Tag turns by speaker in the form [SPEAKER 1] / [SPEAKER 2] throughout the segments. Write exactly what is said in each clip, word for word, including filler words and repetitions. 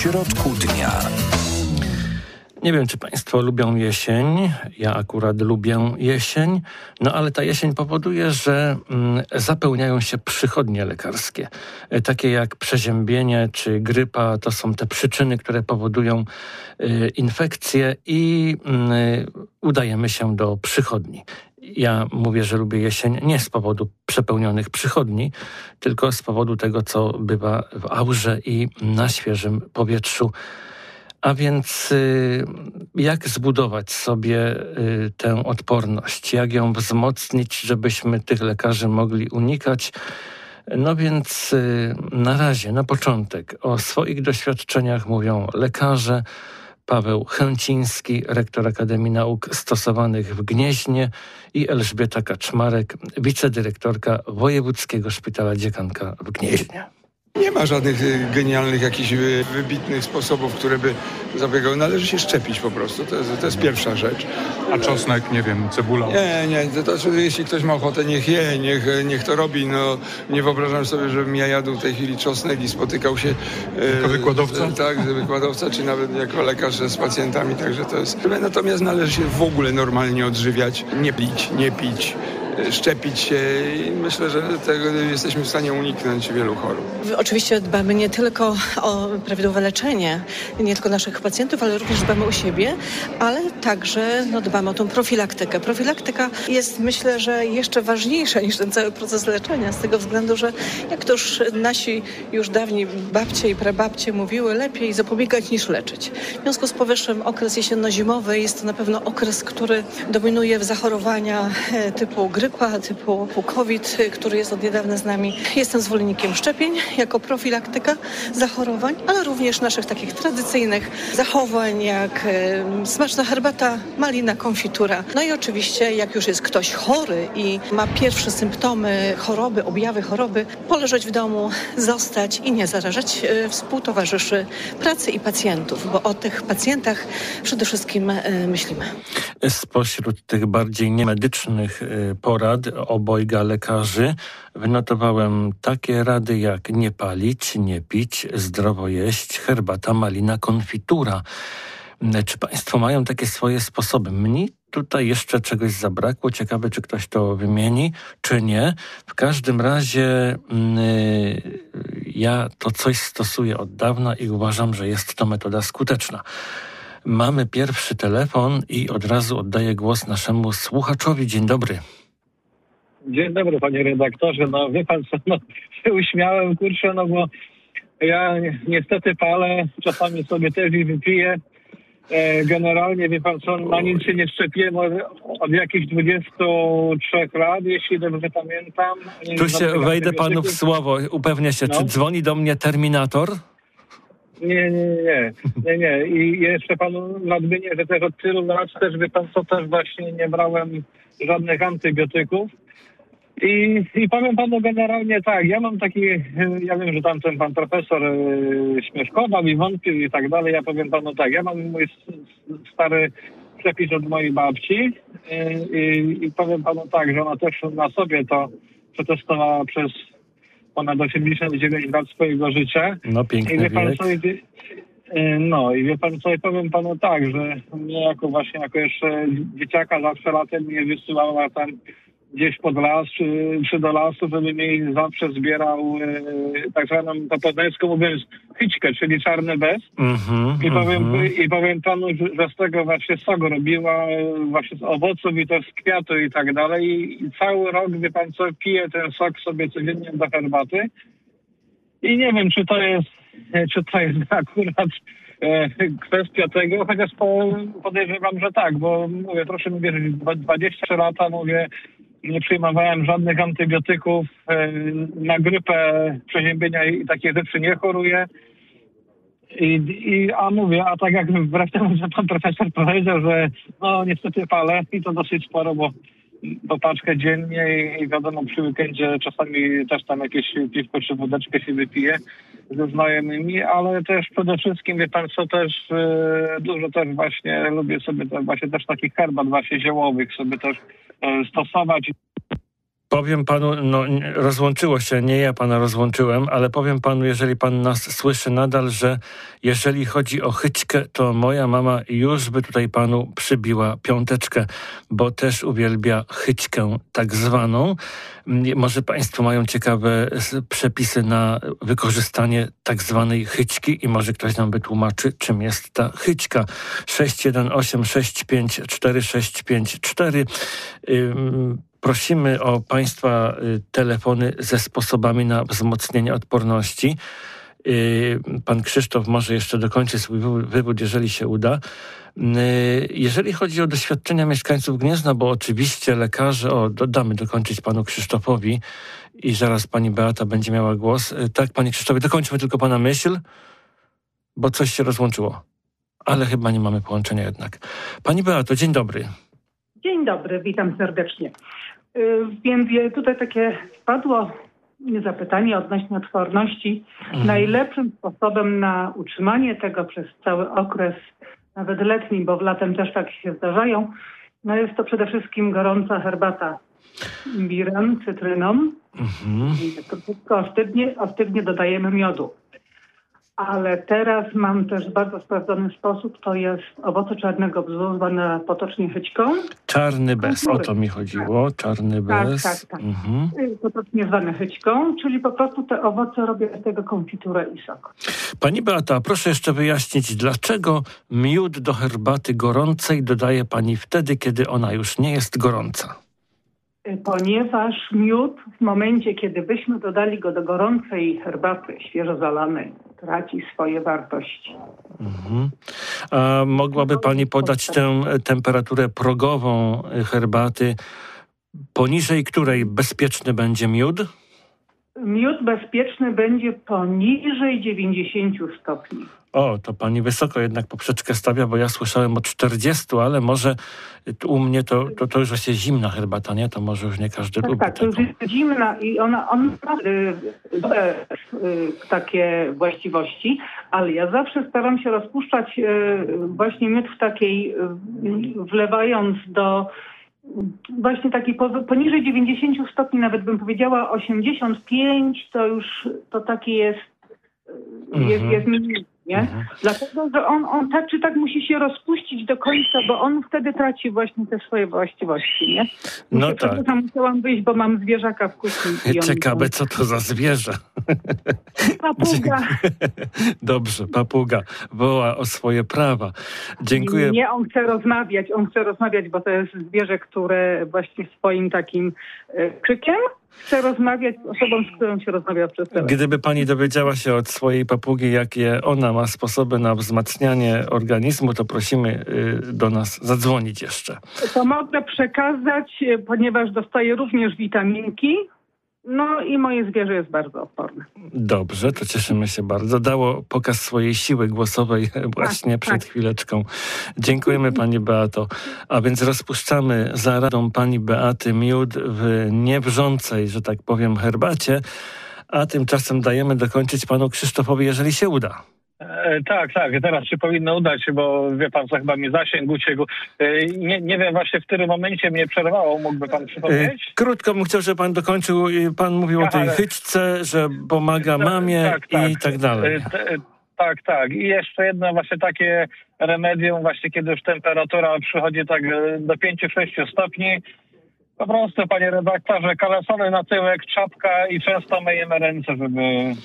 [SPEAKER 1] środku dnia.
[SPEAKER 2] Nie wiem, czy państwo lubią jesień. Ja akurat lubię jesień. No ale ta jesień powoduje, że mm, zapełniają się przychodnie lekarskie. E, takie jak przeziębienie czy grypa. To są te przyczyny, które powodują y, infekcje i y, udajemy się do przychodni. Ja mówię, że lubię jesień nie z powodu przepełnionych przychodni, tylko z powodu tego, co bywa w aurze i na świeżym powietrzu. A więc y, jak zbudować sobie y, tę odporność? Jak ją wzmocnić, żebyśmy tych lekarzy mogli unikać? No więc y, na razie, na początek o swoich doświadczeniach mówią lekarze. Paweł Chęciński, rektor Akademii Nauk Stosowanych w Gnieźnie i Elżbieta Kaczmarek, wicedyrektorka Wojewódzkiego Szpitala Dziekanka w Gnieźnie.
[SPEAKER 3] Nie ma żadnych genialnych, jakichś wybitnych sposobów, które by zabiegały. Należy się szczepić po prostu. To jest, to jest pierwsza rzecz.
[SPEAKER 4] A czosnek, nie wiem, cebula?
[SPEAKER 3] Nie, nie. To, to, jeśli ktoś ma ochotę, niech je, niech, niech to robi. No, nie wyobrażam sobie, żebym ja jadł w tej chwili czosnek i spotykał się...
[SPEAKER 4] Jako wykładowca?
[SPEAKER 3] E, tak, wykładowca, czy nawet jako lekarz z pacjentami. Także to jest... Natomiast należy się w ogóle normalnie odżywiać. Nie pić, nie pić. Szczepić się i myślę, że tego jesteśmy w stanie uniknąć wielu chorób.
[SPEAKER 5] Oczywiście dbamy nie tylko o prawidłowe leczenie, nie tylko naszych pacjentów, ale również dbamy o siebie, ale także no, dbamy o tą profilaktykę. Profilaktyka jest, myślę, że jeszcze ważniejsza niż ten cały proces leczenia, z tego względu, że jak to już nasi już dawni babcie i prababcie mówiły, lepiej zapobiegać niż leczyć. W związku z powyższym okres jesienno-zimowy jest to na pewno okres, który dominuje w zachorowania typu grypa, typu COVID, który jest od niedawna z nami. Jestem zwolennikiem szczepień jako profilaktyka zachorowań, ale również naszych takich tradycyjnych zachowań, jak y, smaczna herbata, malina, konfitura. No i oczywiście, jak już jest ktoś chory i ma pierwsze symptomy choroby, objawy choroby, poleżeć w domu, zostać i nie zarażać y, współtowarzyszy pracy i pacjentów, bo o tych pacjentach przede wszystkim y, myślimy.
[SPEAKER 2] Spośród tych bardziej niemedycznych y, porad obojga lekarzy wynotowałem takie rady jak nie palić, nie pić, zdrowo jeść, herbata, malina, konfitura. Czy państwo mają takie swoje sposoby? Mnie tutaj jeszcze czegoś zabrakło. Ciekawe, czy ktoś to wymieni, czy nie. W każdym razie yy, ja to coś stosuję od dawna i uważam, że jest to metoda skuteczna. Mamy pierwszy telefon i od razu oddaję głos naszemu słuchaczowi. Dzień dobry.
[SPEAKER 6] Dzień dobry, panie redaktorze. No wie pan co, no, się uśmiałem, kurczę, no bo ja niestety palę, czasami sobie też i wypiję. E, generalnie, wie pan co, na nic się nie szczepiłem od, od jakichś dwudziestu trzech lat, jeśli dobrze pamiętam. Nie
[SPEAKER 2] tu się wejdę panu w słowo, upewnię się, no. Czy dzwoni do mnie Terminator?
[SPEAKER 6] Nie, nie, nie, nie, nie. I jeszcze panu nadmienię, że też od tylu lat też, wie pan co, też właśnie nie brałem żadnych antybiotyków. I, I powiem panu generalnie tak, ja mam taki, ja wiem, że tamten pan profesor yy, śmieszkował i wątpił i tak dalej, ja powiem panu tak, ja mam mój stary przepis od mojej babci yy, i, i powiem panu tak, że ona też na sobie to przetestowała przez ponad osiemdziesiąt dziewięć lat swojego życia.
[SPEAKER 2] No piękny
[SPEAKER 6] I wie pan
[SPEAKER 2] wiek.
[SPEAKER 6] co, yy, no i wie pan co, i powiem panu tak, że mnie jako właśnie, jako jeszcze dzieciaka zawsze latem mnie wysyłała tam gdzieś pod las, czy, czy do lasu, żeby mi zawsze zbierał e, tak zwaną, po poznańsku mówiąc, chyćkę, czyli czarny bez.
[SPEAKER 2] Mm-hmm,
[SPEAKER 6] I, powiem,
[SPEAKER 2] mm-hmm.
[SPEAKER 6] I powiem panu, że, że z tego właśnie sok robiła, właśnie z owoców i to z kwiatu i tak dalej. I, i cały rok, wie pan co, piję ten sok sobie codziennie do herbaty. I nie wiem, czy to jest, czy to jest akurat e, kwestia tego, chociaż po, podejrzewam, że tak, bo mówię, proszę mi wierzyć, dwadzieścia lata, mówię, nie przyjmowałem żadnych antybiotyków, na grypę, przeziębienia i takie rzeczy nie choruję. I, i, a mówię, a tak jak wbrew temu, że pan profesor powiedział, że no niestety palę i to dosyć sporo, bo, bo paczkę dziennie i, i wiadomo przy weekendzie czasami też tam jakieś piwko czy wódeczkę się wypije ze znajomymi, ale też przede wszystkim, wie pan co, też e, dużo też właśnie lubię sobie też właśnie też takich herbat właśnie ziołowych sobie też e, stosować.
[SPEAKER 2] Powiem panu, no rozłączyło się, nie ja pana rozłączyłem, ale powiem panu, jeżeli pan nas słyszy nadal, że jeżeli chodzi o chyćkę, to moja mama już by tutaj panu przybiła piąteczkę, bo też uwielbia chyćkę tak zwaną. Może państwo mają ciekawe przepisy na wykorzystanie tak zwanej chyćki i może ktoś nam wytłumaczy, czym jest ta chyćka. sześć jeden osiem sześć pięć cztery sześć pięć cztery. Prosimy o państwa telefony ze sposobami na wzmocnienie odporności. Pan Krzysztof może jeszcze dokończy swój wywód, jeżeli się uda. Jeżeli chodzi o doświadczenia mieszkańców Gniezna, bo oczywiście lekarze, o, damy dokończyć panu Krzysztofowi i zaraz pani Beata będzie miała głos. Tak, panie Krzysztofie, dokończmy tylko pana myśl, bo coś się rozłączyło. Ale chyba nie mamy połączenia jednak. Pani Beato, dzień dobry.
[SPEAKER 1] Dzień dobry, witam serdecznie. Yy, więc tutaj takie padło zapytanie odnośnie odporności. Mhm. Najlepszym sposobem na utrzymanie tego przez cały okres, nawet letni, bo w latem też tak się zdarzają, no jest to przede wszystkim gorąca herbata imbirem, cytryną. Mhm. I to wszystko ostygnie, ostygnie dodajemy miodu. Ale teraz mam też bardzo sprawdzony sposób, to jest owoce czarnego bzu, zwane potocznie chyćką.
[SPEAKER 2] Czarny bez, o to mi chodziło, czarny bez.
[SPEAKER 1] Tak, tak, tak.
[SPEAKER 2] Mhm.
[SPEAKER 1] Potocznie zwane chyćką, czyli po prostu te owoce robię z tego konfiturę i sok.
[SPEAKER 2] Pani Beata, proszę jeszcze wyjaśnić, dlaczego miód do herbaty gorącej dodaje pani wtedy, kiedy ona już nie jest gorąca?
[SPEAKER 1] Ponieważ miód w momencie, kiedy byśmy dodali go do gorącej herbaty świeżo zalanej, traci swoje wartości.
[SPEAKER 2] Mhm. A mogłaby pani podać tę temperaturę progową herbaty, poniżej której bezpieczny będzie miód?
[SPEAKER 1] Miód bezpieczny będzie poniżej dziewięćdziesiąt stopni.
[SPEAKER 2] O, to pani wysoko jednak poprzeczkę stawia, bo ja słyszałem o czterdziestu, ale może u mnie to, to, to już jest zimna herbata, nie? To może już nie każdy
[SPEAKER 1] tak,
[SPEAKER 2] lubi.
[SPEAKER 1] Tak, to już jest zimna i ona, ona ma y, y, y, takie właściwości, ale ja zawsze staram się rozpuszczać y, właśnie miód w takiej, y, wlewając do właśnie takiej poniżej dziewięćdziesiąt stopni, nawet bym powiedziała osiemdziesiąt pięć, to już to taki jest, mm-hmm. jest, jest mniej. Nie? Mhm. Dlatego, że on, on tak czy tak musi się rozpuścić do końca, bo on wtedy traci właśnie te swoje właściwości, nie?
[SPEAKER 2] No
[SPEAKER 1] Muszę,
[SPEAKER 2] tak.
[SPEAKER 1] Tam musiałam wyjść, bo mam zwierzaka w kuchni.
[SPEAKER 2] Ciekawe, co to za zwierzę.
[SPEAKER 1] Papuga.
[SPEAKER 2] Dobrze, papuga woła o swoje prawa. Dziękuję.
[SPEAKER 1] Nie, on chce rozmawiać, on chce rozmawiać, bo to jest zwierzę, które właśnie swoim takim e, krzykiem chce rozmawiać z osobą, z którą się rozmawia przez telefon.
[SPEAKER 2] Gdyby pani dowiedziała się od swojej papugi, jakie ona ma sposoby na wzmacnianie organizmu, to prosimy y, do nas zadzwonić jeszcze.
[SPEAKER 1] To mogę przekazać, ponieważ dostaję również witaminki. No i moje zwierzę jest bardzo odporne.
[SPEAKER 2] Dobrze, to cieszymy się bardzo. Dało pokaz swojej siły głosowej właśnie tak, przed tak. chwileczką. Dziękujemy pani Beato. A więc rozpuszczamy za radą pani Beaty miód w niewrzącej, że tak powiem, herbacie, a tymczasem dajemy dokończyć panu Krzysztofowi, jeżeli się uda.
[SPEAKER 6] E, tak, tak, teraz się powinno udać, bo wie pan co, chyba mi zasięg uciekł. E, nie, nie wiem właśnie w którym momencie mnie przerwało, mógłby pan przypomnieć?
[SPEAKER 2] E, krótko bym chciał, żeby pan dokończył. Pan mówił ja, o tej ale... chyćce, że pomaga mamie tak, tak, i tak dalej. E, t,
[SPEAKER 6] tak, tak. I jeszcze jedno właśnie takie remedium, właśnie kiedy już temperatura przychodzi tak do pięć sześć stopni. Po prostu, panie redaktorze, kalesony na tyłek, czapka i często myjemy ręce, żeby...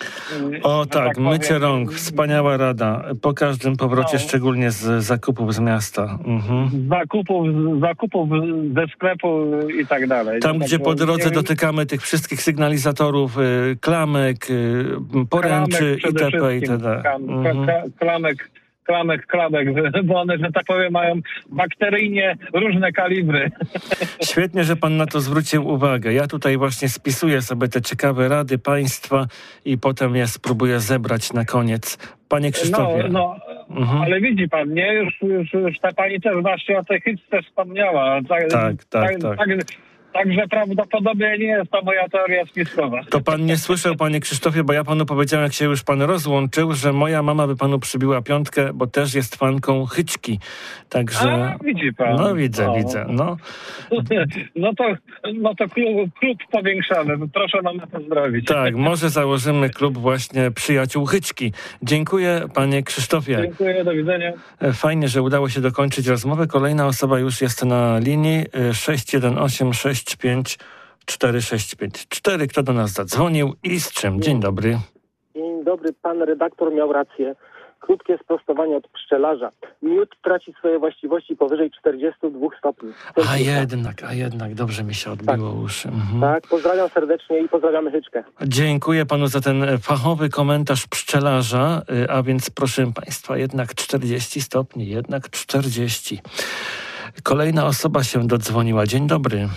[SPEAKER 2] O żeby tak, tak mycie powiem, rąk, wspaniała rada. Po każdym powrocie, no, szczególnie z zakupów z miasta. Mhm.
[SPEAKER 6] Z zakupów, z zakupów ze sklepu i tak dalej.
[SPEAKER 2] Tam,
[SPEAKER 6] tak,
[SPEAKER 2] gdzie po drodze dotykamy tych wszystkich sygnalizatorów, y, klamek, y, poręczy itp. itd.
[SPEAKER 6] Mhm. Klamek. klamek, klabek, bo one, że tak powiem, mają bakteryjnie różne kalibry.
[SPEAKER 2] Świetnie, że pan na to zwrócił uwagę. Ja tutaj właśnie spisuję sobie te ciekawe rady państwa i potem je spróbuję zebrać na koniec. Panie Krzysztofie.
[SPEAKER 6] No, no mhm. ale widzi pan, nie? Już, już, już ta pani też właśnie o tej chyćce wspomniała. Tak,
[SPEAKER 2] tak, tak. tak,
[SPEAKER 6] tak. Także prawdopodobnie nie jest to moja teoria spiskowa.
[SPEAKER 2] To pan nie słyszał, panie Krzysztofie, bo ja panu powiedziałem, jak się już pan rozłączył, że moja mama by panu przybiła piątkę, bo też jest fanką Hyczki. Także...
[SPEAKER 6] A, widzi pan.
[SPEAKER 2] No widzę,
[SPEAKER 6] no.
[SPEAKER 2] widzę. No.
[SPEAKER 6] No to, no to klub, klub powiększany. Proszę nam pozdrowić.
[SPEAKER 2] Tak, może założymy klub właśnie przyjaciół Hyczki. Dziękuję, panie Krzysztofie.
[SPEAKER 6] Dziękuję, do widzenia.
[SPEAKER 2] Fajnie, że udało się dokończyć rozmowę. Kolejna osoba już jest na linii sześć jeden osiem sześć pięć cztery sześć pięć cztery. Kto do nas zadzwonił i z czym? Dzień dobry.
[SPEAKER 7] Dzień dobry, pan redaktor miał rację. Krótkie sprostowanie od pszczelarza. Miód traci swoje właściwości powyżej czterdziestu dwóch stopni.
[SPEAKER 2] A jednak, a jednak, dobrze mi się odbiło
[SPEAKER 7] tak.
[SPEAKER 2] uszy. Mhm.
[SPEAKER 7] Tak, pozdrawiam serdecznie i pozdrawiamy Hyczkę.
[SPEAKER 2] Dziękuję panu za ten fachowy komentarz pszczelarza, a więc proszę państwa, jednak czterdzieści stopni, jednak czterdzieści. Kolejna osoba się dodzwoniła. Dzień dobry.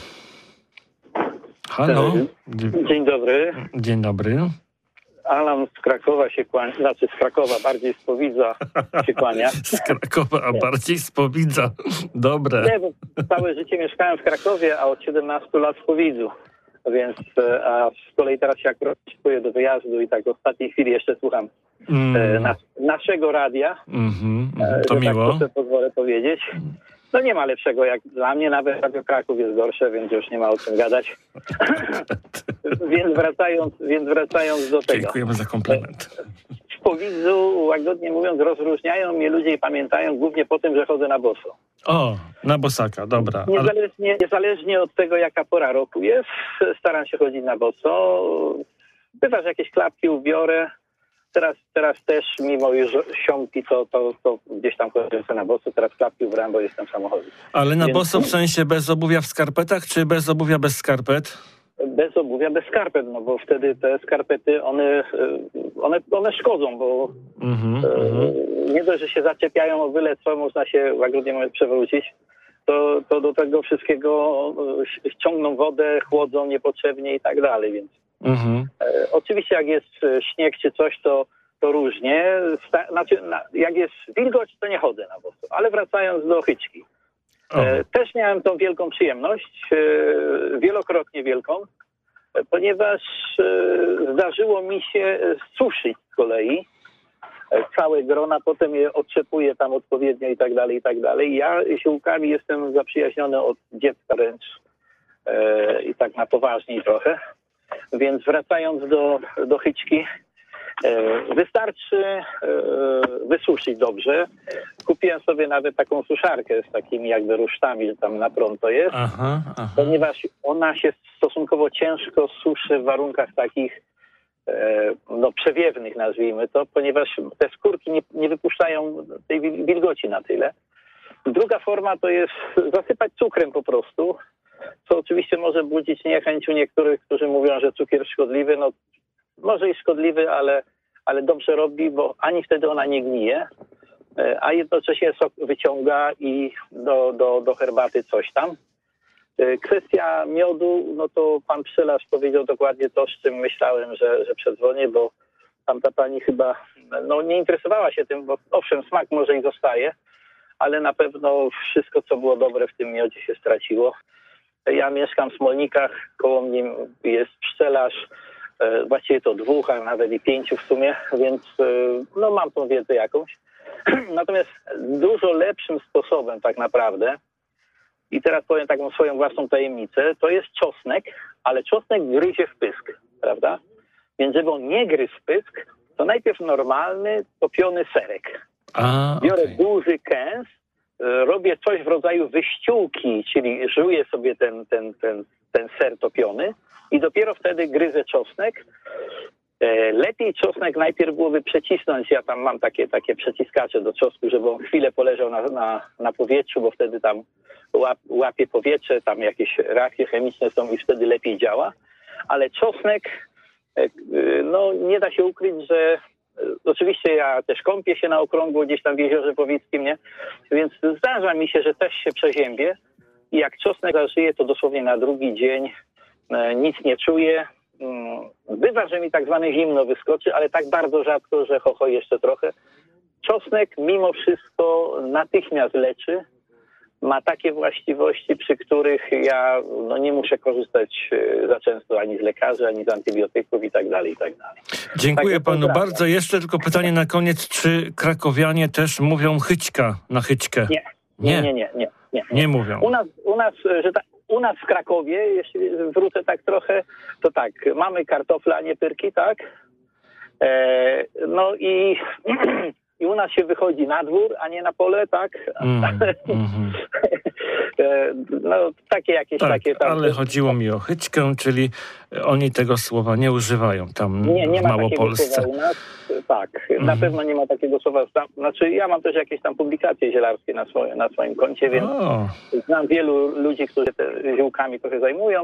[SPEAKER 2] Halo.
[SPEAKER 8] Dzień dobry.
[SPEAKER 2] Dzień dobry.
[SPEAKER 8] Alan z Krakowa się kłania, znaczy z Krakowa, bardziej z Powidza się kłania.
[SPEAKER 2] Z Krakowa, a bardziej z Powidza. Dobre.
[SPEAKER 8] Nie, bo całe życie mieszkałem w Krakowie, a od siedemnastu lat w Powidzu. Więc a z kolei teraz się akurat szykuję do wyjazdu i tak w ostatniej chwili jeszcze słucham mm. e, nas, naszego radia.
[SPEAKER 2] Mm-hmm, to
[SPEAKER 8] że
[SPEAKER 2] miło.
[SPEAKER 8] Tak sobie pozwolę powiedzieć. No nie ma lepszego jak dla mnie, nawet Radio Kraków jest gorsze, więc już nie ma o czym gadać. więc, wracając, więc wracając do tego.
[SPEAKER 2] Dziękujemy za komplement.
[SPEAKER 8] W Powidzu, łagodnie mówiąc, rozróżniają mnie ludzie i pamiętają głównie po tym, że chodzę na boso.
[SPEAKER 2] O, na bosaka, dobra.
[SPEAKER 8] Niezależnie, ale... niezależnie od tego, jaka pora roku jest, staram się chodzić na boso. Bywa, że jakieś klapki ubiorę. Teraz, teraz też, mimo już siomki, to, to, to gdzieś tam chodzę na boso. Teraz klapki ubrałem, bo jestem w samochodzie.
[SPEAKER 2] Ale na
[SPEAKER 8] Więc...
[SPEAKER 2] boso w sensie bez obuwia w skarpetach, czy bez obuwia bez skarpet?
[SPEAKER 8] Bez obuwia, bez skarpet, no bo wtedy te skarpety, one, one, one szkodzą, bo mm-hmm, e, mm-hmm. nie dość, że się zaczepiają o byle co, można się łagodnie mówiąc przewrócić, to, to do tego wszystkiego ściągną wodę, chłodzą niepotrzebnie i tak dalej, więc mm-hmm. e, oczywiście jak jest śnieg czy coś, to, to różnie, Sta, znaczy na, jak jest wilgoć, to nie chodzę na boso, ale wracając do Hyczki. E, też miałem tą wielką przyjemność, e, wielokrotnie wielką, e, ponieważ e, zdarzyło mi się suszyć z kolei e, całe grona, potem je otrzepuję tam odpowiednio i tak dalej, i tak dalej. Ja ziółkami jestem zaprzyjaźniony od dziecka wręcz e, i tak na poważniej trochę, więc wracając do, do Hyczki, wystarczy wysuszyć dobrze. Kupiłem sobie nawet taką suszarkę z takimi jakby rusztami, że tam na prąd to jest, aha, aha. ponieważ ona się stosunkowo ciężko suszy w warunkach takich no, przewiewnych, nazwijmy to, ponieważ te skórki nie, nie wypuszczają tej wilgoci na tyle. Druga forma to jest zasypać cukrem po prostu, co oczywiście może budzić niechęć u niektórych, którzy mówią, że cukier szkodliwy. No, może i szkodliwy, ale, ale dobrze robi, bo ani wtedy ona nie gnije, a jednocześnie sok wyciąga i do, do, do herbaty coś tam. Kwestia miodu, no to pan pszczelarz powiedział dokładnie to, z czym myślałem, że, że przedzwonię, bo tamta pani chyba no, nie interesowała się tym, bo owszem, smak może i zostaje, ale na pewno wszystko, co było dobre w tym miodzie się straciło. Ja mieszkam w Smolnikach, koło mnie jest pszczelarz, właściwie to dwóch, a nawet i pięciu w sumie, więc no mam tą wiedzę jakąś. Natomiast dużo lepszym sposobem tak naprawdę, i teraz powiem taką swoją własną tajemnicę, to jest czosnek, ale czosnek gryzie w pysk, prawda? Więc żeby on nie gryzł w pysk, to najpierw normalny, topiony serek. A, biorę okay. duży kęs, robię coś w rodzaju wyściółki, czyli żuję sobie ten, ten, ten, ten ser topiony i dopiero wtedy gryzę czosnek. Lepiej czosnek najpierw byłoby przecisnąć, ja tam mam takie, takie przeciskacze do czosnku, żeby on chwilę poleżał na, na, na powietrzu, bo wtedy tam łap, łapie powietrze, tam jakieś reakcje chemiczne są i wtedy lepiej działa. Ale czosnek, no nie da się ukryć, że oczywiście ja też kąpię się na okrągło gdzieś tam w Jeziorze Powickim, nie? Więc zdarza mi się, że też się przeziębię i jak czosnek zażyję, to dosłownie na drugi dzień e, nic nie czuję. Bywa, że mi tak zwane zimno wyskoczy, ale tak bardzo rzadko, że ho, ho jeszcze trochę. Czosnek mimo wszystko natychmiast leczy ma takie właściwości, przy których ja no, nie muszę korzystać za często ani z lekarzy, ani z antybiotyków i tak dalej, i tak dalej.
[SPEAKER 2] Dziękuję
[SPEAKER 8] tak
[SPEAKER 2] panu
[SPEAKER 8] prawda.
[SPEAKER 2] bardzo. Jeszcze tylko pytanie na koniec, czy krakowianie też mówią chyćka na chyćkę?
[SPEAKER 8] Nie, nie, nie, nie, nie. Nie,
[SPEAKER 2] nie mówią.
[SPEAKER 8] U nas, u nas, że tak, u nas w Krakowie, jeśli wrócę tak trochę, to tak, mamy kartofle, a nie pyrki, tak? E, no i, i u nas się wychodzi na dwór, a nie na pole, tak? Mm, mm. e, no takie jakieś
[SPEAKER 2] tak,
[SPEAKER 8] takie tam...
[SPEAKER 2] ale chodziło mi o chyćkę, czyli oni tego słowa nie używają tam
[SPEAKER 8] nie, nie
[SPEAKER 2] w
[SPEAKER 8] ma
[SPEAKER 2] Małopolsce.
[SPEAKER 8] U nas, tak, mm. na pewno nie ma takiego słowa. Znaczy ja mam też jakieś tam publikacje zielarskie na, swoje, na swoim koncie, więc o. znam wielu ludzi, którzy się ziółkami trochę zajmują.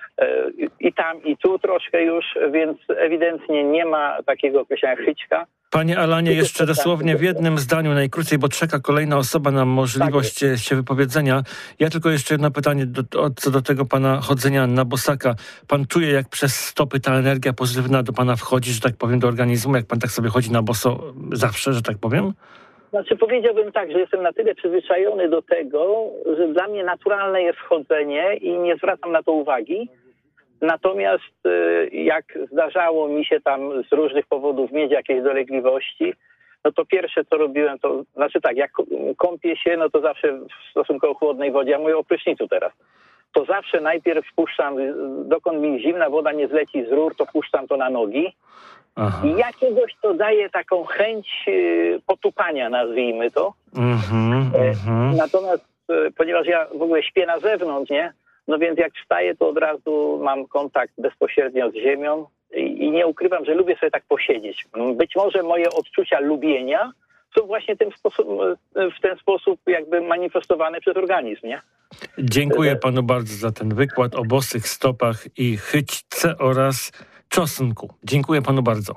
[SPEAKER 8] I tam, i tu troszkę już, więc ewidentnie nie ma takiego określenia chyćka.
[SPEAKER 2] Panie Alanie, jeszcze dosłownie w jednym zdaniu, najkrócej, bo czeka kolejna osoba na możliwość tak się wypowiedzenia. Ja tylko jeszcze jedno pytanie do, co do tego pana chodzenia na bosaka. Pan czuje, jak przez stopy ta energia pozytywna do pana wchodzi, że tak powiem, do organizmu, jak pan tak sobie chodzi na boso zawsze, że tak powiem?
[SPEAKER 8] Znaczy powiedziałbym tak, że jestem na tyle przyzwyczajony do tego, że dla mnie naturalne jest chodzenie i nie zwracam na to uwagi. Natomiast jak zdarzało mi się tam z różnych powodów mieć jakieś dolegliwości, no to pierwsze co robiłem, to znaczy tak, jak kąpię się, no to zawsze w stosunkowo chłodnej wodzie, ja mówię o prysznicu teraz, to zawsze najpierw wpuszczam, dokąd mi zimna woda nie zleci z rur, to puszczam to na nogi. Aha. I jakiegoś to daje taką chęć potupania, nazwijmy to. Mm-hmm, mm-hmm. Natomiast ponieważ ja w ogóle śpię na zewnątrz, nie? No więc jak wstaję, to od razu mam kontakt bezpośrednio z ziemią i, i nie ukrywam, że lubię sobie tak posiedzieć. Być może moje odczucia lubienia są właśnie tym sposób, w ten sposób jakby manifestowane przez organizm, nie?
[SPEAKER 2] Dziękuję panu bardzo za ten wykład o bosych stopach i chyćce oraz czosnku. Dziękuję panu bardzo.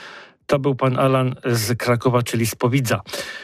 [SPEAKER 2] To był pan Alan z Krakowa, czyli z Powidza.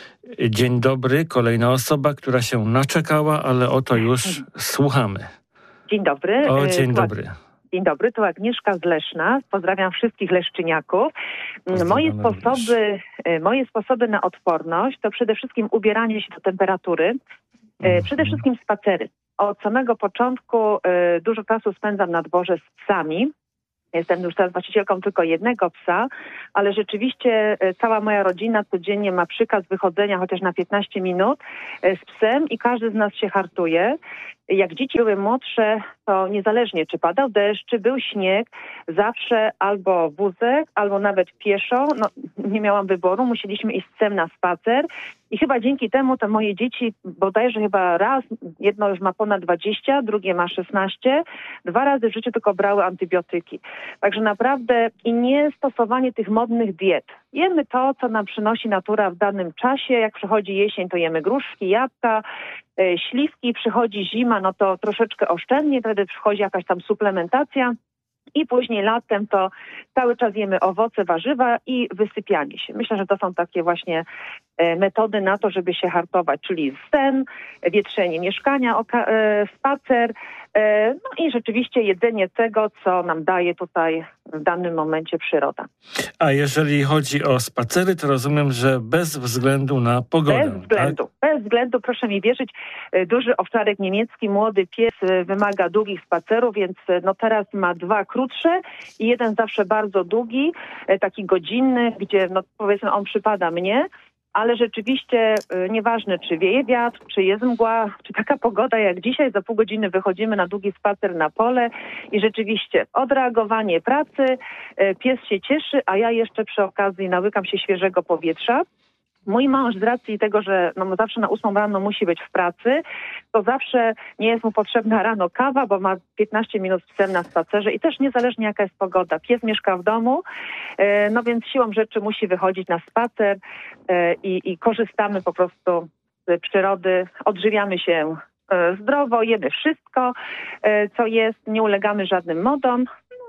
[SPEAKER 2] Dzień dobry, kolejna osoba, która się naczekała, ale oto już słuchamy.
[SPEAKER 9] Dzień dobry.
[SPEAKER 2] O, dzień dobry.
[SPEAKER 9] Dzień dobry, tu Agnieszka z Leszna. Pozdrawiam wszystkich leszczyniaków. Moje sposoby, moje sposoby na odporność to przede wszystkim ubieranie się do temperatury, mhm. przede wszystkim spacery. Od samego początku dużo czasu spędzam na dworze z psami. Jestem już teraz właścicielką tylko jednego psa, ale rzeczywiście cała moja rodzina codziennie ma przykaz wychodzenia chociaż na piętnaście minut z psem i każdy z nas się hartuje. Jak dzieci były młodsze, to niezależnie czy padał deszcz, czy był śnieg, zawsze albo wózek, albo nawet pieszo, no nie miałam wyboru, musieliśmy iść z psem na spacer i chyba dzięki temu to moje dzieci bodajże chyba raz, jedno już ma ponad dwadzieścia, drugie ma szesnaście, dwa razy w życiu tylko brały antybiotyki. Także naprawdę i nie stosowanie tych modnych diet. Jemy to, co nam przynosi natura w danym czasie. Jak przychodzi jesień, to jemy gruszki, jabłka, e, śliwki. Przychodzi zima, no to troszeczkę oszczędnie, wtedy przychodzi jakaś tam suplementacja. I później latem to cały czas jemy owoce, warzywa i wysypianie się. Myślę, że to są takie właśnie e, metody na to, żeby się hartować, czyli sen, wietrzenie mieszkania, oka- e, spacer, e, no i rzeczywiście jedzenie tego, co nam daje tutaj w danym momencie przyroda.
[SPEAKER 2] A jeżeli chodzi o spacery, to rozumiem, że bez względu na pogodę.
[SPEAKER 9] Bez względu, tak? Bez względu, proszę mi wierzyć, duży owczarek niemiecki, młody pies wymaga długich spacerów, więc no teraz ma dwa krótsze i jeden zawsze bardzo długi, taki godzinny, gdzie no powiedzmy on przypada mnie, ale rzeczywiście y, nieważne czy wieje wiatr, czy jest mgła, czy taka pogoda jak dzisiaj, za pół godziny wychodzimy na długi spacer na pole i rzeczywiście odreagowanie pracy, y, pies się cieszy, a ja jeszcze przy okazji nałykam się świeżego powietrza. Mój mąż z racji tego, że no, zawsze na ósmą rano musi być w pracy, to zawsze nie jest mu potrzebna rano kawa, bo ma piętnaście minut z psem na spacerze i też niezależnie jaka jest pogoda. Pies mieszka w domu, e, no więc siłą rzeczy musi wychodzić na spacer e, i, i korzystamy po prostu z przyrody, odżywiamy się e, zdrowo, jemy wszystko, e, co jest, nie ulegamy żadnym modom.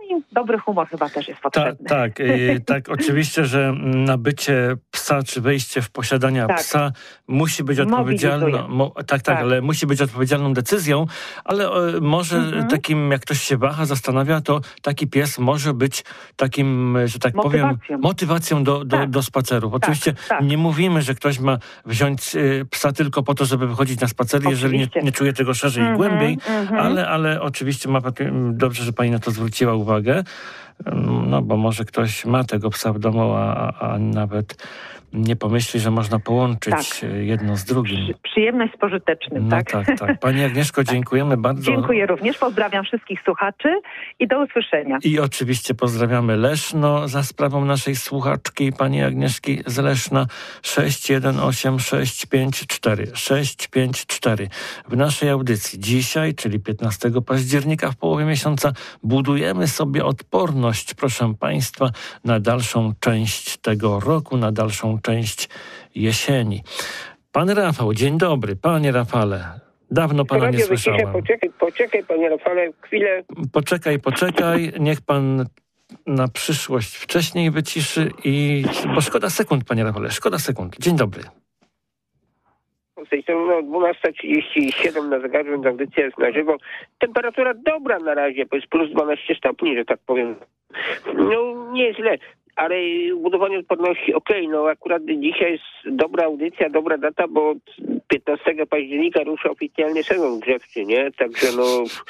[SPEAKER 9] i dobry humor chyba też jest potrzebny.
[SPEAKER 2] Ta, tak, y, tak, oczywiście, że nabycie psa, czy wejście w posiadania tak. psa musi być odpowiedzialną, mo, tak, tak, tak, ale musi być odpowiedzialną decyzją, ale y, może mhm. takim, jak ktoś się waha, zastanawia, to taki pies może być takim, że tak motywacją. powiem, motywacją do, do, tak. do spacerów. Oczywiście tak, tak. nie mówimy, że ktoś ma wziąć y, psa tylko po to, żeby wychodzić na spacery, oczywiście. jeżeli nie, nie czuje tego szerzej mhm, i głębiej, mhm. ale, ale oczywiście ma dobrze, że pani na to zwróciła uwagę, no bo może ktoś ma tego psa w domu, a, a nawet nie pomyśli, że można połączyć tak. jedno z drugim.
[SPEAKER 9] Przy, przyjemność z pożytecznym,
[SPEAKER 2] no
[SPEAKER 9] tak?
[SPEAKER 2] tak, tak. Pani Agnieszko, dziękujemy bardzo.
[SPEAKER 9] Dziękuję również, pozdrawiam wszystkich słuchaczy i do usłyszenia.
[SPEAKER 2] I oczywiście pozdrawiamy Leszno za sprawą naszej słuchaczki, pani Agnieszki z Leszna. sześć jeden osiem sześć pięć cztery sześć pięć cztery. W naszej audycji dzisiaj, czyli piętnastego października, w połowie miesiąca, budujemy sobie odporność, proszę państwa, na dalszą część tego roku, na dalszą część jesieni. Pan Rafał, dzień dobry. Panie Rafale, dawno pana Radio nie słyszałem.
[SPEAKER 10] Poczekaj, poczekaj, panie Rafale, chwilę.
[SPEAKER 2] Poczekaj, poczekaj, niech pan na przyszłość wcześniej wyciszy i... Bo szkoda sekund, panie Rafale, szkoda sekund. Dzień dobry.
[SPEAKER 10] Z tej strony dwunasta trzydzieści siedem na zegarze, więc audycja jest na żywo. Temperatura dobra na razie, to jest plus dwanaście stopni, że tak powiem. No, nie źle. Ale budowanie odporności, okej, okay, no akurat dzisiaj jest dobra audycja, dobra data, bo piętnastego października rusza oficjalnie sezon grzewczy, nie? Także no,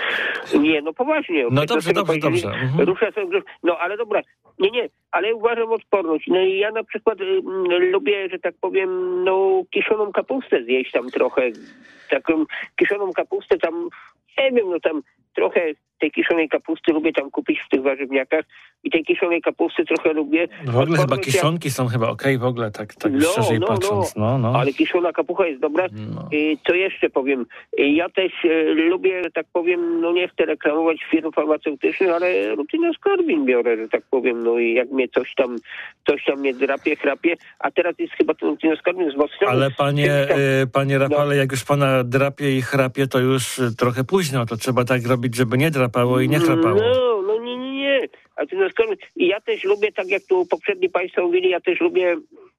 [SPEAKER 10] nie, no poważnie.
[SPEAKER 2] No dobrze, dobrze, dobrze. Mhm.
[SPEAKER 10] Rusza sezon grzewczy. No ale dobra, nie, nie, ale uważam odporność. No i ja na przykład y, lubię, że tak powiem, no kiszoną kapustę zjeść tam trochę. Taką kiszoną kapustę tam, nie wiem, no tam trochę tej kiszonej kapusty lubię tam kupić w tych warzywniakach i tej kiszonej kapusty trochę lubię.
[SPEAKER 2] W ogóle chyba kiszonki ja... są chyba okej okay, w ogóle, tak, tak no, szerzej
[SPEAKER 10] no,
[SPEAKER 2] patrząc. No. No, no.
[SPEAKER 10] Ale kiszona kapucha jest dobra. No. Co jeszcze powiem? Ja też e, lubię, że tak powiem, no nie chcę reklamować firm farmaceutycznych, ale Rutinoskorbin biorę, że tak powiem, no i jak mnie coś tam, coś tam mnie drapie, chrapie, a teraz jest chyba ten Rutinoskorbin wzmocniony.
[SPEAKER 2] Ale panie, tam, e, panie Rafale, no. jak już pana drapie i chrapie, to już trochę późno, to trzeba tak robić, żeby nie drapało i nie chrapało.
[SPEAKER 10] No, no nie, nie, nie. A I ja też lubię, tak jak tu poprzedni państwo mówili, ja też lubię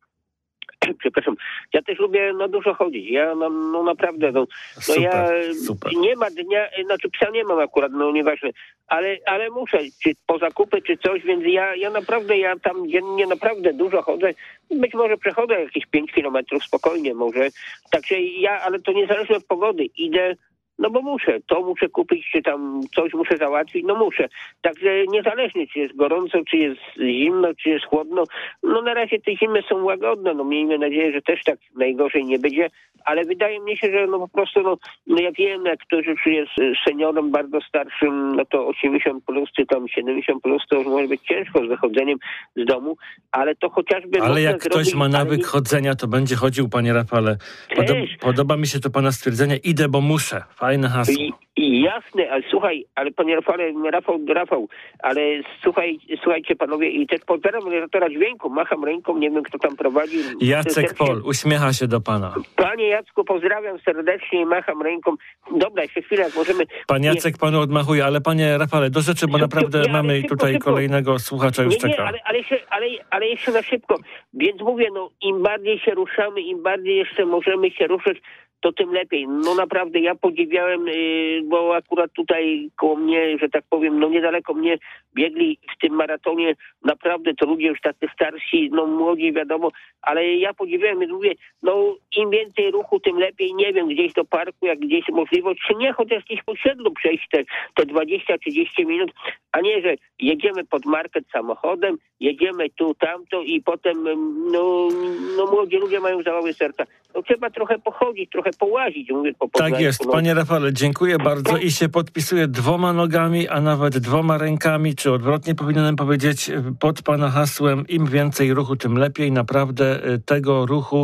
[SPEAKER 10] przepraszam, ja też lubię no dużo chodzić. Ja no, no naprawdę, no, no
[SPEAKER 2] super,
[SPEAKER 10] ja
[SPEAKER 2] super.
[SPEAKER 10] nie ma dnia, znaczy psa nie mam akurat, no nieważne, ale, ale muszę, czy po zakupy, czy coś, więc ja, ja naprawdę, ja tam dziennie naprawdę dużo chodzę. Być może przechodzę jakieś pięć kilometrów spokojnie może. Także ja, ale to niezależnie od pogody, idę. No bo muszę, to muszę kupić, czy tam coś muszę załatwić, no muszę. Także niezależnie, czy jest gorąco, czy jest zimno, czy jest chłodno, no na razie te zimy są łagodne, no miejmy nadzieję, że też tak najgorzej nie będzie, ale wydaje mi się, że no po prostu, no, no ja wiem, jak ktoś już jest seniorem bardzo starszym, no to osiemdziesiąt plus, czy tam siedemdziesiąt plus, to już może być ciężko z wychodzeniem z domu, ale to chociażby...
[SPEAKER 2] Ale jak ktoś zrobić, ma nawyk nie... chodzenia, to będzie chodził, panie Rafale. Podoba, podoba mi się to pana stwierdzenie, idę, bo muszę. Fajne hasło.
[SPEAKER 10] I, i jasne, ale słuchaj, ale panie Rafale, Rafał, Rafał, ale słuchaj, słuchajcie panowie, i też pozdrawiam moderatora dźwięku, macham ręką, nie wiem kto tam prowadzi.
[SPEAKER 2] Jacek Pol, uśmiecha się do pana.
[SPEAKER 10] Panie Jacku, pozdrawiam serdecznie i macham ręką. Dobra, jeszcze chwilę, jak możemy...
[SPEAKER 2] Pan Jacek nie... panu odmachuje, ale panie Rafale, do rzeczy, bo naprawdę nie, mamy szybko, tutaj szybko. kolejnego słuchacza już
[SPEAKER 10] nie,
[SPEAKER 2] czeka.
[SPEAKER 10] Nie, ale, ale, jeszcze, ale, ale jeszcze na szybko, więc mówię, no im bardziej się ruszamy, im bardziej jeszcze możemy się ruszyć, to tym lepiej. No naprawdę ja podziwiałem, yy, bo akurat tutaj koło mnie, że tak powiem, no niedaleko mnie biegli w tym maratonie naprawdę to ludzie już tacy starsi, no młodzi wiadomo, ale ja podziwiałem, więc mówię, no im więcej ruchu, tym lepiej, nie wiem, gdzieś do parku, jak gdzieś możliwość, czy nie, chociaż gdzieś po siedlu przejść te, te dwadzieścia trzydzieści minut, a nie, że jedziemy pod market samochodem, jedziemy tu, tamto i potem, no, no młodzi ludzie mają zawały serca. No trzeba trochę pochodzić, trochę połazić. Mówię, po
[SPEAKER 2] tak jest, no. Panie Rafale, dziękuję bardzo i się podpisuję dwoma nogami, a nawet dwoma rękami, czy odwrotnie powinienem powiedzieć, pod pana hasłem im więcej ruchu, tym lepiej. Naprawdę tego ruchu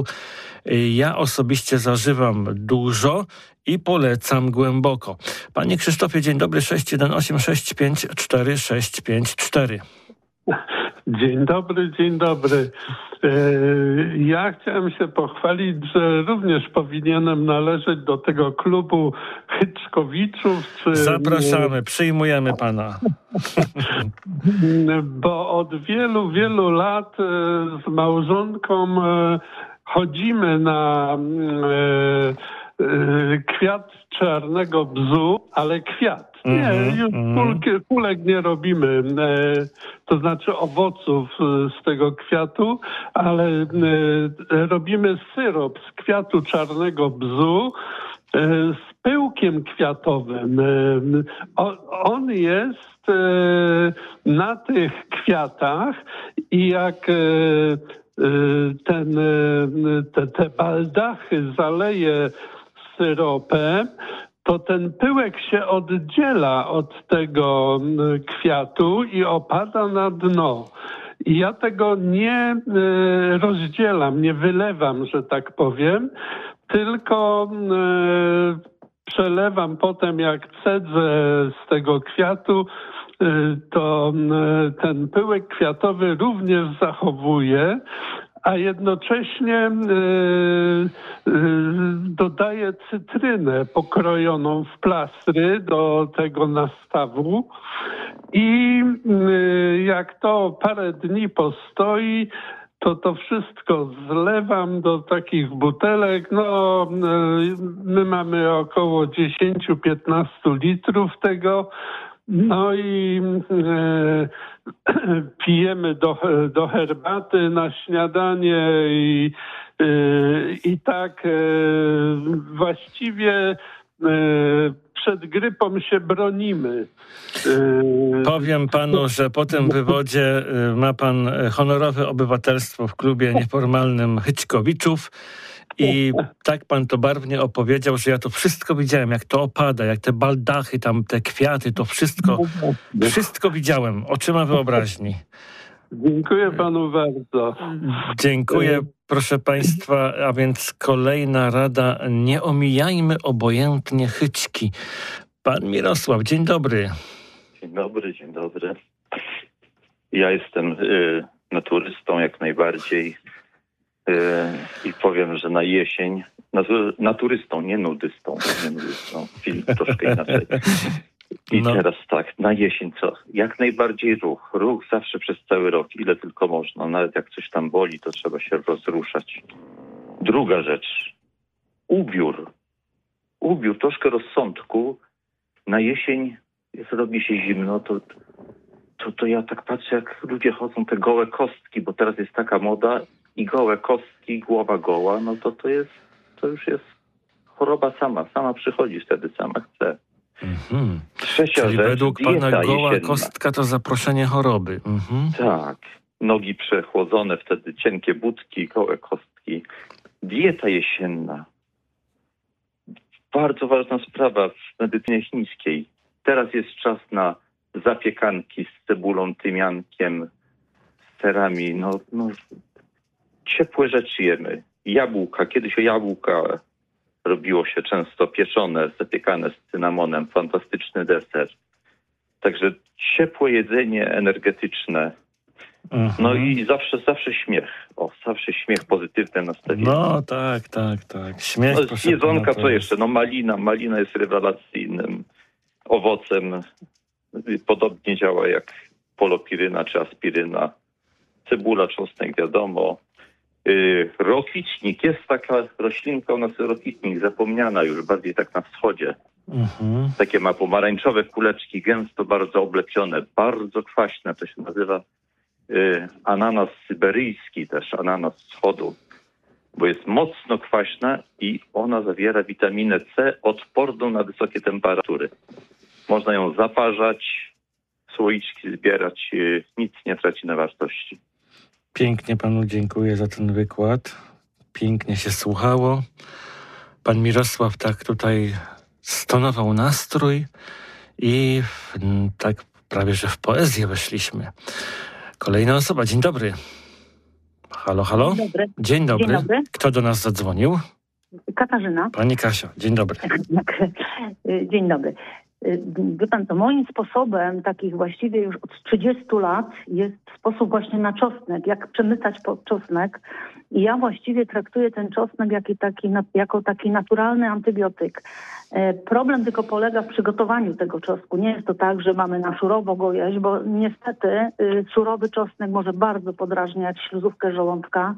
[SPEAKER 2] ja osobiście zażywam dużo i polecam głęboko. Panie Krzysztofie, dzień dobry, sześć jeden osiem sześć pięć cztery sześć pięć cztery.
[SPEAKER 11] Dzień dobry, dzień dobry. Ja chciałem się pochwalić, że również powinienem należeć do tego klubu Hyczkowiczów. Czy...
[SPEAKER 2] Zapraszamy, przyjmujemy pana.
[SPEAKER 11] Bo od wielu, wielu lat z małżonką chodzimy na kwiat czarnego bzu, ale kwiat. Nie, już kulki, kulek nie robimy, to znaczy owoców z tego kwiatu, ale robimy syrop z kwiatu czarnego bzu z pyłkiem kwiatowym. On jest na tych kwiatach i jak ten, te, te baldachy zaleje syropem, to ten pyłek się oddziela od tego kwiatu i opada na dno. I ja tego nie y, rozdzielam, nie wylewam, że tak powiem, tylko y, przelewam potem, jak cedzę z tego kwiatu, y, to y, ten pyłek kwiatowy również zachowuje, a jednocześnie y, y, dodaję cytrynę pokrojoną w plastry do tego nastawu i y, jak to parę dni postoi, to to wszystko zlewam do takich butelek. No, y, my mamy około dziesięć do piętnastu litrów tego. No i e, pijemy do, do herbaty na śniadanie i, e, i tak e, właściwie e, przed grypą się bronimy. E,
[SPEAKER 2] Powiem panu, że po tym wywodzie ma pan honorowe obywatelstwo w klubie nieformalnym Hyczkowiczów. I tak pan to barwnie opowiedział, że ja to wszystko widziałem, jak to opada, jak te baldachy, tam te kwiaty, to wszystko, wszystko widziałem oczyma wyobraźni.
[SPEAKER 11] Dziękuję panu bardzo.
[SPEAKER 2] Dziękuję, proszę państwa, a więc kolejna rada, nie omijajmy obojętnie Hyczki. Pan Mirosław, dzień dobry.
[SPEAKER 12] Dzień dobry, dzień dobry. Ja jestem y, naturystą jak najbardziej. I powiem, że na jesień, naturystą, nie nudystą, nie nudystą, film troszkę inaczej. I no. Teraz tak, na jesień co? Jak najbardziej ruch. Ruch zawsze przez cały rok, ile tylko można. Nawet jak coś tam boli, to trzeba się rozruszać. Druga rzecz, ubiór. Ubiór, troszkę rozsądku. Na jesień, jak robi się zimno, to, to, to ja tak patrzę, jak ludzie chodzą te gołe kostki, bo teraz jest taka moda, i gołe kostki, głowa goła, no to to jest, to już jest choroba sama. Sama przychodzi wtedy, sama chce.
[SPEAKER 2] Mm-hmm.
[SPEAKER 12] Trzecia
[SPEAKER 2] Czyli
[SPEAKER 12] rzecz,
[SPEAKER 2] według pana goła
[SPEAKER 12] jesienna.
[SPEAKER 2] Kostka to zaproszenie choroby. Mm-hmm.
[SPEAKER 12] Tak. Nogi przechłodzone, wtedy cienkie budki, gołe kostki. Dieta jesienna. Bardzo ważna sprawa w medycynie chińskiej. Teraz jest czas na zapiekanki z cebulą, tymiankiem, z serami. No, no ciepłe rzeczy jemy. Jabłka. Kiedyś o jabłka robiło się często pieczone, zapiekane z cynamonem. Fantastyczny deser. Także ciepłe jedzenie energetyczne. Mhm. No i zawsze, zawsze śmiech. O, zawsze śmiech, pozytywne nastawienie.
[SPEAKER 2] No tak, tak, tak. Śmiech.
[SPEAKER 12] No, jedzonka, co jeszcze? No malina. Malina jest rewelacyjnym owocem. Podobnie działa jak polopiryna czy aspiryna. Cebula, czosnek, wiadomo. Yy, rokitnik. Jest taka roślinka u nas, rokitnik, zapomniana już, bardziej tak na wschodzie. Mhm. Takie ma pomarańczowe kuleczki, gęsto bardzo oblepione, bardzo kwaśne. To się nazywa yy, ananas syberyjski też, ananas wschodu. Bo jest mocno kwaśna i ona zawiera witaminę C odporną na wysokie temperatury. Można ją zaparzać, słoiczki zbierać, yy, nic nie traci na wartości.
[SPEAKER 2] Pięknie panu dziękuję za ten wykład. Pięknie się słuchało. Pan Mirosław tak tutaj stonował nastrój i w, tak prawie, że w poezję weszliśmy. Kolejna osoba. Dzień dobry. Halo, halo.
[SPEAKER 13] Dzień dobry.
[SPEAKER 2] Dzień dobry.
[SPEAKER 13] Dzień dobry.
[SPEAKER 2] Kto do nas zadzwonił?
[SPEAKER 13] Katarzyna.
[SPEAKER 2] Pani Kasia. Dzień dobry.
[SPEAKER 13] Dzień dobry. Wie pan co, moim sposobem, takich właściwie już od trzydziestu lat, jest sposób właśnie na czosnek, jak przemycać czosnek. I ja właściwie traktuję ten czosnek jako taki, jako taki naturalny antybiotyk. Problem tylko polega w przygotowaniu tego czosnku. Nie jest to tak, że mamy na surowo go jeść, bo niestety surowy czosnek może bardzo podrażniać śluzówkę żołądka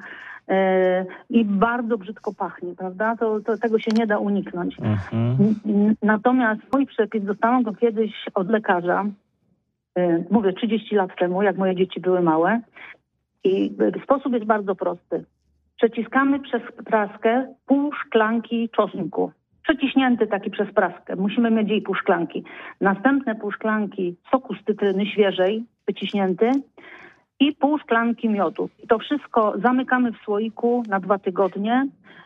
[SPEAKER 13] i bardzo brzydko pachnie, prawda? To, to tego się nie da uniknąć. Mhm. Natomiast mój przepis, dostałam go kiedyś od lekarza, mówię trzydzieści lat temu, jak moje dzieci były małe. I sposób jest bardzo prosty. Przeciskamy przez praskę pół szklanki czosnku. Przeciśnięty taki przez praskę. Musimy mieć jej pół szklanki. Następne pół szklanki soku z cytryny świeżej, wyciśnięty i pół szklanki miodu. I to wszystko zamykamy w słoiku na dwa tygodnie.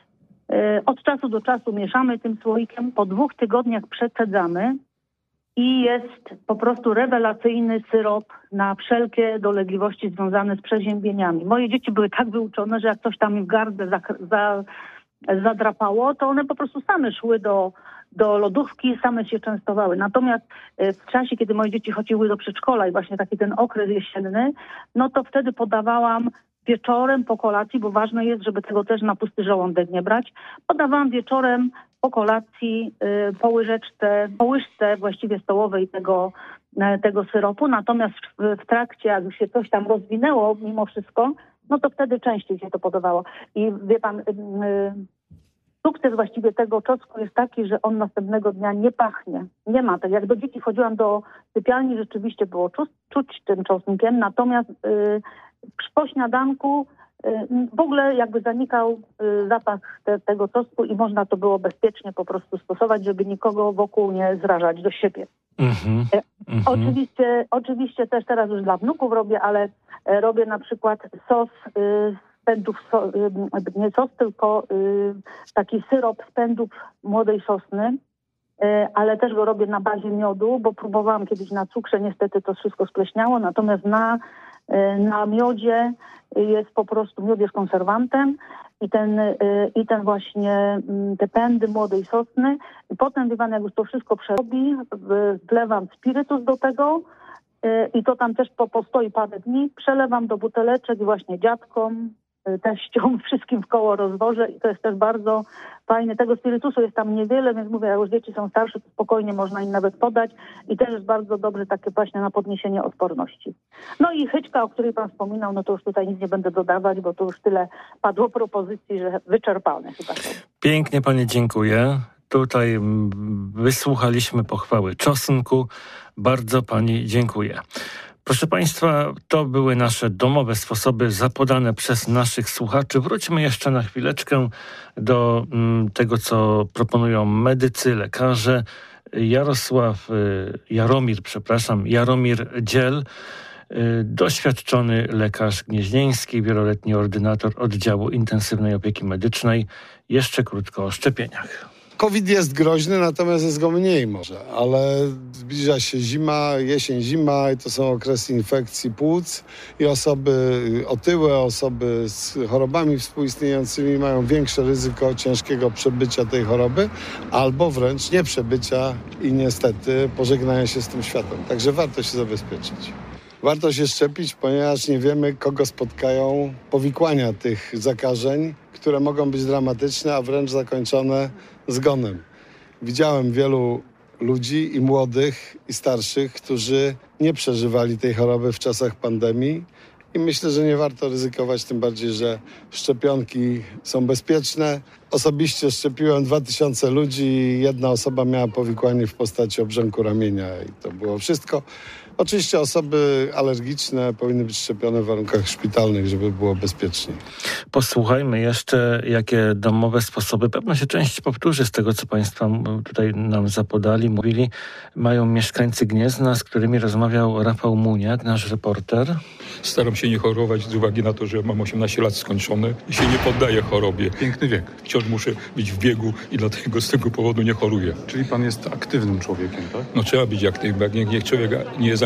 [SPEAKER 13] Od czasu do czasu mieszamy tym słoikiem. Po dwóch tygodniach przecedzamy i jest po prostu rewelacyjny syrop na wszelkie dolegliwości związane z przeziębieniami. Moje dzieci były tak wyuczone, że jak coś tam im w gardle za, za, zadrapało, to one po prostu same szły do, do lodówki, same się częstowały. Natomiast w czasie, kiedy moje dzieci chodziły do przedszkola i właśnie taki ten okres jesienny, no to wtedy podawałam wieczorem po kolacji, bo ważne jest, żeby tego też na pusty żołądek nie brać. Podawałam wieczorem po kolacji y, po łyżeczce, po łyżce właściwie stołowej tego, y, tego syropu. Natomiast w, w trakcie, jak już się coś tam rozwinęło mimo wszystko, no to wtedy częściej się to podawało. I wie pan, y, y, sukces właściwie tego czosnku jest taki, że on następnego dnia nie pachnie. Nie ma tak. Jak do dzieci chodziłam do sypialni, rzeczywiście było czuć, czuć tym czosnkiem. Natomiast y, po śniadanku w ogóle jakby zanikał zapach te, tego czosnku i można to było bezpiecznie po prostu stosować, żeby nikogo wokół nie zrażać do siebie. Mm-hmm. Mm-hmm. Oczywiście, oczywiście też teraz już dla wnuków robię, ale robię na przykład sos z pędów, so, nie sos, tylko taki syrop z pędów młodej sosny, ale też go robię na bazie miodu, bo próbowałam kiedyś na cukrze, niestety to wszystko spleśniało, natomiast na Na miodzie jest po prostu, miód jest konserwantem i ten, i ten właśnie, te pędy młodej sosny. I potem, wie pan, jak już to wszystko przerobi, wlewam spirytus do tego i to tam też po, postoi parę dni. Przelewam do buteleczek i właśnie dziadkom, teściom, wszystkim w koło rozwożę i to jest też bardzo fajne. Tego spirytusu jest tam niewiele, więc mówię, jak już dzieci są starsze, to spokojnie można im nawet podać i też jest bardzo dobrze takie właśnie na podniesienie odporności. No i chyczka, o której pan wspominał, no to już tutaj nic nie będę dodawać, bo to już tyle padło propozycji, że wyczerpane chyba są.
[SPEAKER 2] Pięknie pani dziękuję. Tutaj wysłuchaliśmy pochwały czosnku. Bardzo pani dziękuję. Proszę państwa, to były nasze domowe sposoby zapodane przez naszych słuchaczy. Wróćmy jeszcze na chwileczkę do mm, tego, co proponują medycy, lekarze. Jarosław, y, Jaromir, przepraszam, Jaromir Dziel, y, doświadczony lekarz gnieźnieński, wieloletni ordynator oddziału intensywnej opieki medycznej. Jeszcze krótko o szczepieniach.
[SPEAKER 14] COVID jest groźny, natomiast jest go mniej może, ale zbliża się zima, jesień, zima i to są okresy infekcji płuc i osoby otyłe, osoby z chorobami współistniejącymi mają większe ryzyko ciężkiego przebycia tej choroby albo wręcz nieprzebycia i niestety pożegnania się z tym światem. Także warto się zabezpieczyć. Warto się szczepić, ponieważ nie wiemy, kogo spotkają powikłania tych zakażeń, które mogą być dramatyczne, a wręcz zakończone zgonem. Widziałem wielu ludzi i młodych, i starszych, którzy nie przeżywali tej choroby w czasach pandemii i myślę, że nie warto ryzykować, tym bardziej, że szczepionki są bezpieczne. Osobiście szczepiłem dwa tysiące ludzi i jedna osoba miała powikłanie w postaci obrzęku ramienia i to było wszystko. Oczywiście osoby alergiczne powinny być szczepione w warunkach szpitalnych, żeby było bezpiecznie.
[SPEAKER 2] Posłuchajmy jeszcze, jakie domowe sposoby, pewno się część powtórzy z tego, co państwo tutaj nam zapodali, mówili, mają mieszkańcy Gniezna, z którymi rozmawiał Rafał Muniak, nasz reporter.
[SPEAKER 4] Staram się nie chorować z uwagi na to, że mam osiemnaście lat skończone i się nie poddaję chorobie.
[SPEAKER 15] Piękny wiek.
[SPEAKER 4] Wciąż muszę być w biegu i dlatego z tego powodu nie choruję.
[SPEAKER 15] Czyli pan jest aktywnym człowiekiem, tak?
[SPEAKER 4] No trzeba być aktywnym, jak niech człowiek nie jest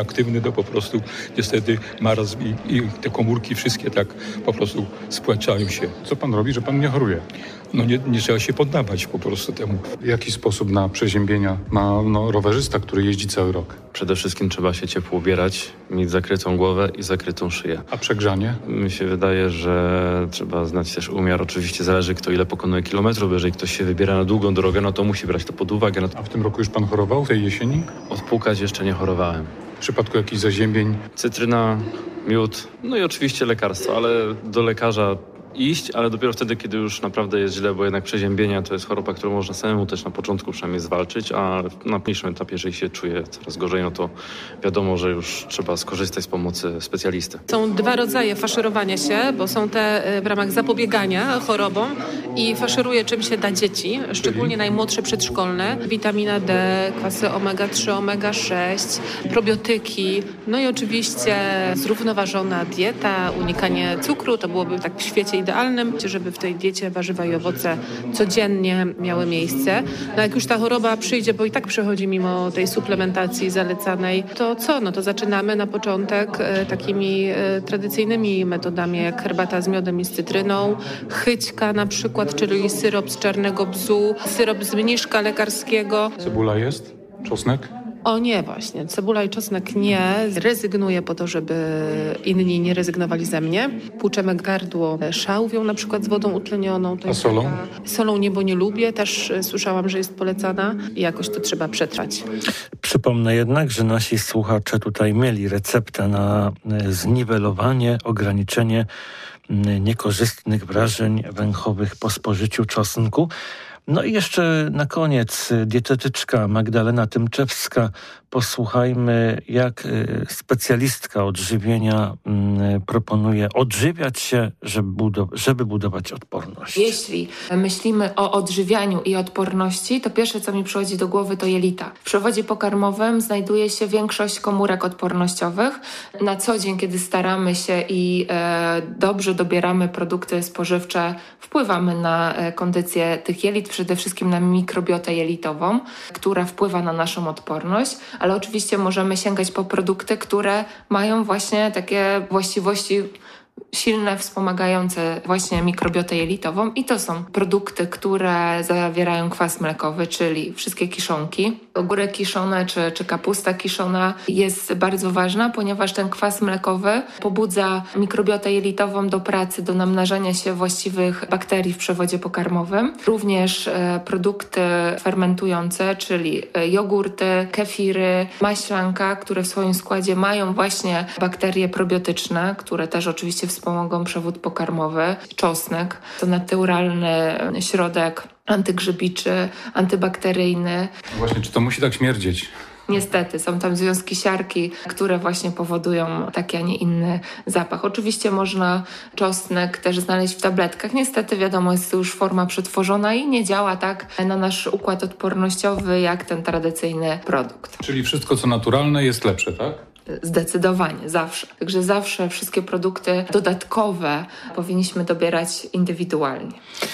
[SPEAKER 4] aktywny, to po prostu niestety marazm i, i te komórki wszystkie tak po prostu spłaczają się.
[SPEAKER 15] Co pan robi, że pan nie choruje?
[SPEAKER 4] No nie, nie trzeba się poddawać po prostu temu.
[SPEAKER 15] W jaki sposób na przeziębienia ma no, rowerzysta, który jeździ cały rok?
[SPEAKER 16] Przede wszystkim trzeba się ciepło ubierać, mieć zakrytą głowę i zakrytą szyję.
[SPEAKER 15] A przegrzanie?
[SPEAKER 16] Mi się wydaje, że trzeba znać też umiar. Oczywiście zależy, kto ile pokonuje kilometrów. Jeżeli ktoś się wybiera na długą drogę, no to musi brać to pod uwagę. No to...
[SPEAKER 15] A w tym roku już pan chorował, w tej jesieni?
[SPEAKER 16] Odpukać jeszcze nie chorowałem.
[SPEAKER 15] W przypadku jakichś zaziębień?
[SPEAKER 16] Cytryna, miód, no i oczywiście lekarstwo, ale do lekarza iść, ale dopiero wtedy, kiedy już naprawdę jest źle, bo jednak przeziębienia to jest choroba, którą można samemu też na początku przynajmniej zwalczyć, a na późniejszym etapie, jeżeli się czuje coraz gorzej, no to wiadomo, że już trzeba skorzystać z pomocy specjalisty.
[SPEAKER 17] Są dwa rodzaje faszerowania się, bo są te w ramach zapobiegania chorobom i faszeruje czym się da dzieci, szczególnie najmłodsze przedszkolne, witamina D, kwasy omega trzy, omega sześć, probiotyki, no i oczywiście zrównoważona dieta, unikanie cukru, to byłoby tak w świecie idealnym, żeby w tej diecie warzywa i owoce codziennie miały miejsce. No jak już ta choroba przyjdzie, bo i tak przychodzi mimo tej suplementacji zalecanej, to co? No to zaczynamy na początek e, takimi e, tradycyjnymi metodami, jak herbata z miodem i z cytryną, chyćka na przykład, czyli syrop z czarnego bzu, syrop z mniszka lekarskiego.
[SPEAKER 15] Cebula jest? Czosnek?
[SPEAKER 17] O nie, właśnie. Cebula i czosnek nie. Rezygnuję po to, żeby inni nie rezygnowali ze mnie. Płuczemy gardło szałwią, na przykład z wodą utlenioną. To
[SPEAKER 15] A solą?
[SPEAKER 17] Taka... Solą nie, bo nie lubię. Też słyszałam, że jest polecana i jakoś to trzeba przetrwać.
[SPEAKER 2] Przypomnę jednak, że nasi słuchacze tutaj mieli receptę na zniwelowanie, ograniczenie niekorzystnych wrażeń węchowych po spożyciu czosnku. No i jeszcze na koniec dietetyczka Magdalena Tymczewska. Posłuchajmy, jak specjalistka odżywienia proponuje odżywiać się, żeby, budow- żeby budować odporność.
[SPEAKER 18] Jeśli myślimy o odżywianiu i odporności, to pierwsze, co mi przychodzi do głowy, to jelita. W przewodzie pokarmowym znajduje się większość komórek odpornościowych. Na co dzień, kiedy staramy się i e, dobrze dobieramy produkty spożywcze, wpływamy na e, kondycję tych jelit, przede wszystkim na mikrobiotę jelitową, która wpływa na naszą odporność, ale oczywiście możemy sięgać po produkty, które mają właśnie takie właściwości silne, wspomagające właśnie mikrobiotę jelitową i to są produkty, które zawierają kwas mlekowy, czyli wszystkie kiszonki. Ogórek kiszone czy, czy kapusta kiszona jest bardzo ważna, ponieważ ten kwas mlekowy pobudza mikrobiotę jelitową do pracy, do namnażania się właściwych bakterii w przewodzie pokarmowym. Również e, produkty fermentujące, czyli jogurty, kefiry, maślanka, które w swoim składzie mają właśnie bakterie probiotyczne, które też oczywiście wspomogą przewód pokarmowy. Czosnek to naturalny środek antygrzybiczy, antybakteryjny.
[SPEAKER 15] Właśnie, czy to musi tak śmierdzieć?
[SPEAKER 18] Niestety, są tam związki siarki, które właśnie powodują taki, a nie inny zapach. Oczywiście można czosnek też znaleźć w tabletkach. Niestety, wiadomo, jest to już forma przetworzona i nie działa tak na nasz układ odpornościowy jak ten tradycyjny produkt.
[SPEAKER 15] Czyli wszystko, co naturalne, jest lepsze, tak?
[SPEAKER 18] Zdecydowanie, zawsze. Także zawsze wszystkie produkty dodatkowe powinniśmy dobierać indywidualnie.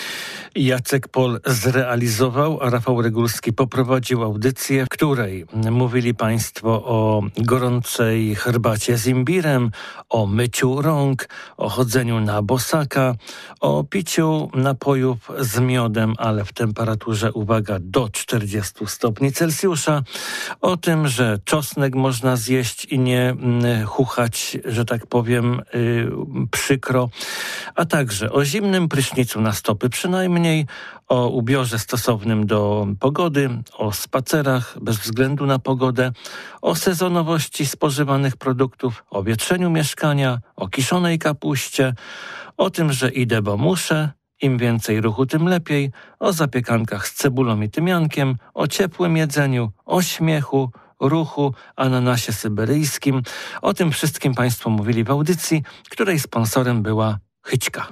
[SPEAKER 2] Jacek Pol zrealizował, a Rafał Regulski poprowadził audycję, w której mówili Państwo o gorącej herbacie z imbirem, o myciu rąk, o chodzeniu na bosaka, o piciu napojów z miodem, ale w temperaturze, uwaga, do czterdziestu stopni Celsjusza, o tym, że czosnek można zjeść i nie chuchać, że tak powiem, yy, przykro, a także o zimnym prysznicu na stopy przynajmniej, o ubiorze stosownym do pogody, o spacerach bez względu na pogodę, o sezonowości spożywanych produktów, o wietrzeniu mieszkania, o kiszonej kapuście, o tym, że idę, bo muszę, im więcej ruchu, tym lepiej, o zapiekankach z cebulą i tymiankiem, o ciepłym jedzeniu, o śmiechu, ruchu, ananasie syberyjskim. O tym wszystkim Państwo mówili w audycji, której sponsorem była Chyćka.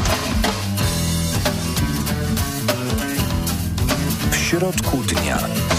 [SPEAKER 19] W środku dnia.